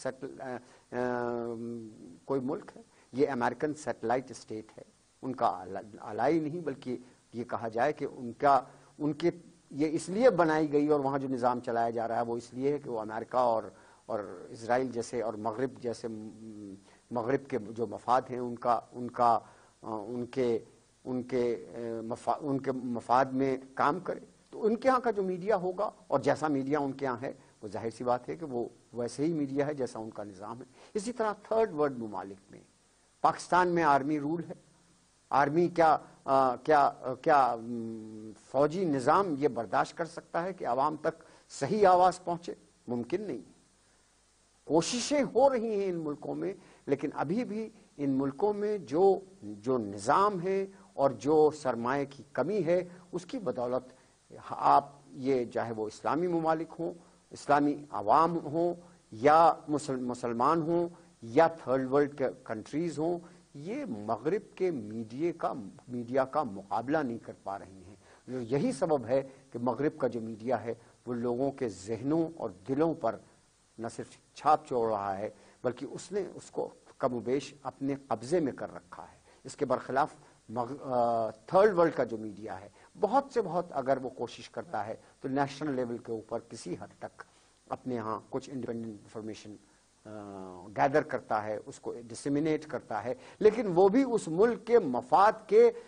کوئی ملک ہے؟ یہ امریکن سیٹلائٹ اسٹیٹ ہے، ان کا الائی نہیں، بلکہ یہ کہا جائے کہ ان کے یہ اس لیے بنائی گئی اور وہاں جو نظام چلایا جا رہا ہے وہ اس لیے ہے کہ وہ امریکہ اور اسرائیل جیسے اور مغرب جیسے مغرب کے جو مفاد ہیں ان کے مفاد میں کام کرے۔ تو ان کے ہاں کا جو میڈیا ہوگا اور جیسا میڈیا ان کے ہاں ہے، وہ ظاہر سی بات ہے کہ وہ ویسے ہی میڈیا ہے جیسا ان کا نظام ہے۔ اسی طرح تھرڈ ورلڈ ممالک میں پاکستان میں آرمی رول ہے، آرمی کیا فوجی نظام یہ برداشت کر سکتا ہے کہ عوام تک صحیح آواز پہنچے؟ ممکن نہیں۔ کوششیں ہو رہی ہیں ان ملکوں میں، لیکن ابھی بھی ان ملکوں میں جو نظام ہے اور جو سرمایہ کی کمی ہے، اس کی بدولت آپ یہ چاہے وہ اسلامی ممالک ہوں، اسلامی عوام ہوں، یا مسلمان ہوں، یا تھرڈ ورلڈ کنٹریز ہوں، یہ مغرب کے میڈیا کا مقابلہ نہیں کر پا رہی ہیں۔ یہی سبب ہے کہ مغرب کا جو میڈیا ہے وہ لوگوں کے ذہنوں اور دلوں پر نہ صرف چھاپ چھوڑ رہا ہے، بلکہ اس نے اس کو کم و بیش اپنے قبضے میں کر رکھا ہے۔ اس کے برخلاف تھرڈ ورلڈ کا جو میڈیا ہے، بہت سے بہت اگر وہ کوشش کرتا ہے تو نیشنل لیول کے اوپر کسی حد تک اپنے ہاں کچھ انڈیپینڈنٹ انفارمیشن گیدر کرتا ہے، اس کو ڈسیمینیٹ کرتا ہے، لیکن وہ بھی اس ملک کے مفاد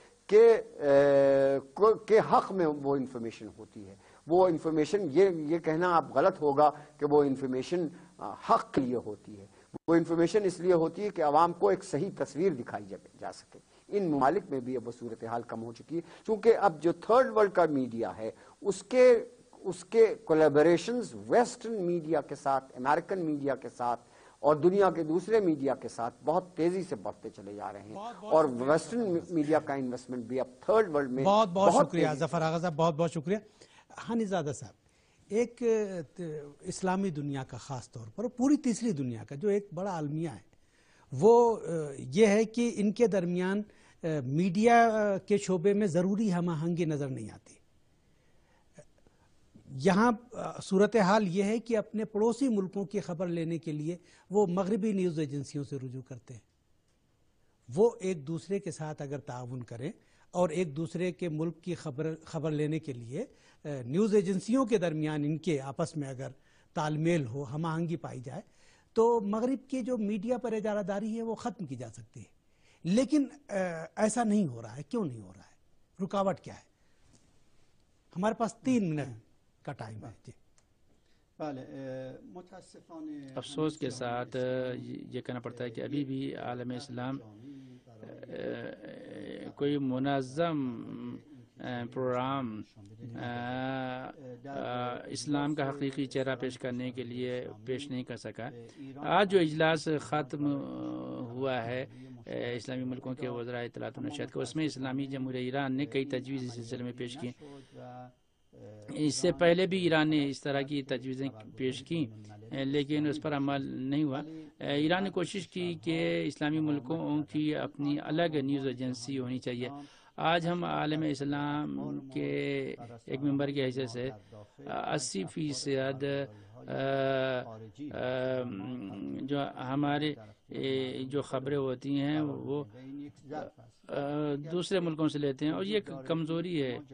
کے حق میں وہ انفارمیشن ہوتی ہے۔ وہ انفارمیشن یہ کہنا اب غلط ہوگا کہ وہ انفارمیشن حق کے لیے ہوتی ہے، وہ انفارمیشن اس لیے ہوتی ہے کہ عوام کو ایک صحیح تصویر دکھائی جا سکے۔ ان ممالک میں بھی اب وہ صورتحال کم ہو چکی ہے، چونکہ اب جو تھرڈ ورلڈ کا میڈیا ہے اس کے کولیبریشنز ویسٹرن میڈیا کے ساتھ، امریکن میڈیا کے ساتھ اور دنیا کے دوسرے میڈیا کے ساتھ بہت تیزی سے بڑھتے چلے جا رہے ہیں، اور ویسٹرن میڈیا کا انویسٹمنٹ بھی اب تھرڈ ورلڈ میں بہت شکریہ ظفر آغا صاحب، بہت شکریہ۔ ہانی زادہ صاحب، ایک اسلامی دنیا کا خاص طور پر پوری تیسری دنیا کا جو ایک بڑا المیہ ہے وہ یہ ہے کہ ان کے درمیان میڈیا کے شعبے میں ضروری ہم آہنگی نظر نہیں آتی۔ یہاں صورتحال یہ ہے کہ اپنے پڑوسی ملکوں کی خبر لینے کے لیے وہ مغربی نیوز ایجنسیوں سے رجوع کرتے ہیں۔ وہ ایک دوسرے کے ساتھ اگر تعاون کریں اور ایک دوسرے کے ملک کی خبر لینے کے لیے نیوز ایجنسیوں کے درمیان ان کے آپس میں اگر تال میل ہو، ہم آہنگی پائی جائے، تو مغرب کی جو میڈیا پر اجارہ داری ہے وہ ختم کی جا سکتی ہے۔ لیکن ایسا نہیں ہو رہا ہے۔ کیوں نہیں ہو رہا ہے؟ رکاوٹ کیا ہے؟ ہمارے پاس 3 منٹ کا ٹائم ہے۔ جی افسوس کے ساتھ یہ کہنا پڑتا ہے کہ ابھی بھی عالم اسلام کوئی منظم پروگرام اسلام کا حقیقی چہرہ پیش کرنے کے لیے پیش نہیں کر سکا۔ آج جو اجلاس ختم ہوا ہے اسلامی ملکوں کے وزراء اطلاعات و نشریات کا، اس میں اسلامی جمہوریہ ایران نے کئی تجویز اس سلسلے میں پیش کی۔ اس سے پہلے بھی ایران نے اس طرح کی تجویزیں پیش کی، لیکن اس پر عمل نہیں ہوا۔ ایران نے کوشش کی کہ اسلامی ملکوں کی اپنی الگ نیوز ایجنسی ہونی چاہیے۔ آج ہم عالم اسلام کے ایک ممبر کی حیثیت سے 80% جو ہمارے جو خبریں ہوتی ہیں وہ دوسرے ملکوں سے لیتے ہیں، اور یہ کمزوری ہے۔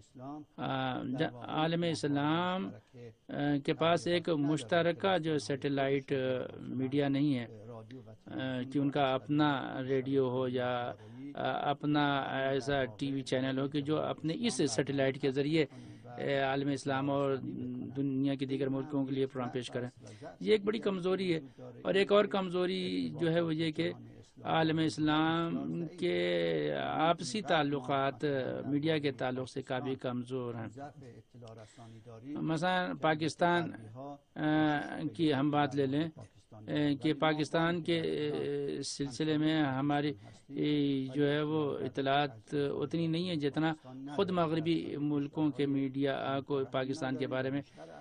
عالم اسلام کے پاس ایک مشترکہ جو سیٹلائٹ میڈیا نہیں ہے کہ ان کا اپنا ریڈیو ہو یا اپنا ایسا ٹی وی چینل ہو کہ جو اپنے اس سیٹلائٹ کے ذریعے عالم اسلام اور دنیا کے دیگر ملکوں کے لیے پروگرام پیش کریں۔ یہ ایک بڑی کمزوری ہے۔ اور ایک اور کمزوری جو ہے وہ یہ کہ عالم اسلام کے آپسی تعلقات میڈیا کے تعلق سے کافی کمزور ہیں۔ مثلا پاکستان کی ہم بات لے لیں کہ پاکستان کے سلسلے میں ہماری جو ہے وہ اطلاعات اتنی نہیں ہے جتنا خود مغربی ملکوں کے میڈیا کو پاکستان کے بارے میں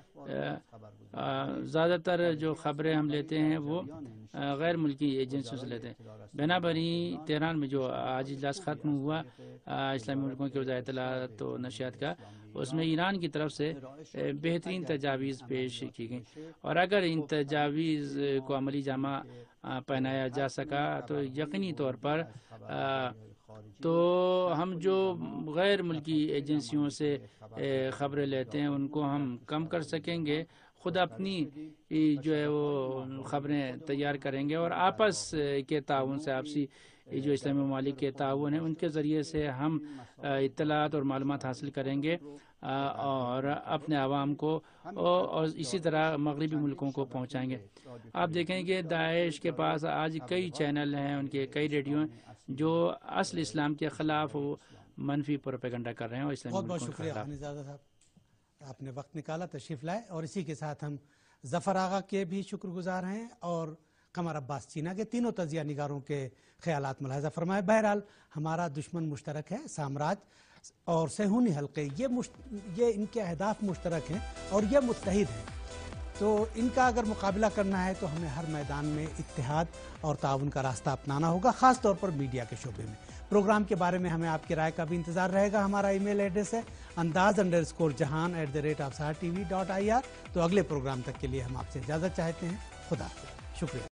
زیادہ تر جو خبریں ہم لیتے ہیں وہ غیر ملکی ایجنسیوں سے لیتے ہیں۔ بنابراین تہران میں جو آج اجلاس ختم ہوا اسلامی ملکوں کے وزارت اطلاعات و نشریات کا، اس میں ایران کی طرف سے بہترین تجاویز پیش کی گئیں، اور اگر ان تجاویز کو عملی جامہ پہنایا جا سکا تو یقینی طور پر تو ہم جو غیر ملکی ایجنسیوں سے خبریں لیتے ہیں ان کو ہم کم کر سکیں گے، خود اپنی جو ہے وہ خبریں تیار کریں گے، اور آپس کے تعاون سے آپسی جو اسلامی ممالک کے تعاون ہیں ان کے ذریعے سے ہم اطلاعات اور معلومات حاصل کریں گے اور اپنے عوام کو اور اسی طرح مغربی ملکوں کو پہنچائیں گے۔ آپ دیکھیں کہ داعش کے پاس آج کئی چینل ہیں، ان کے کئی ریڈیو ہیں جو اصل اسلام کے خلاف منفی پروپیگنڈا کر رہے ہیں اور اسلامی بہت بہت ملکوں کے شکریہ خلاف۔ خانزادہ صاحب، آپ نے وقت نکالا، تشریف لائے، اور اسی کے ساتھ ہم ظفر آغا کے بھی شکر گزار ہیں اور قمر عباس چینا کے، تینوں تجزیہ نگاروں کے خیالات ملاحظہ فرمائے۔ بہرحال ہمارا دشمن مشترک ہے سامراج اور صہیونی حلقے، یہ ان کے اہداف مشترک ہیں اور یہ متحد ہیں، تو ان کا اگر مقابلہ کرنا ہے تو ہمیں ہر میدان میں اتحاد اور تعاون کا راستہ اپنانا ہوگا، خاص طور پر میڈیا کے شعبے میں۔ پروگرام کے بارے میں ہمیں آپ کی رائے کا بھی انتظار رہے گا۔ ہمارا ای میل ایڈریس ہے andaz_jahan@srtv.ir۔ تو اگلے پروگرام تک کے لیے ہم آپ سے اجازت چاہتے ہیں۔ خدا حافظ، شکریہ۔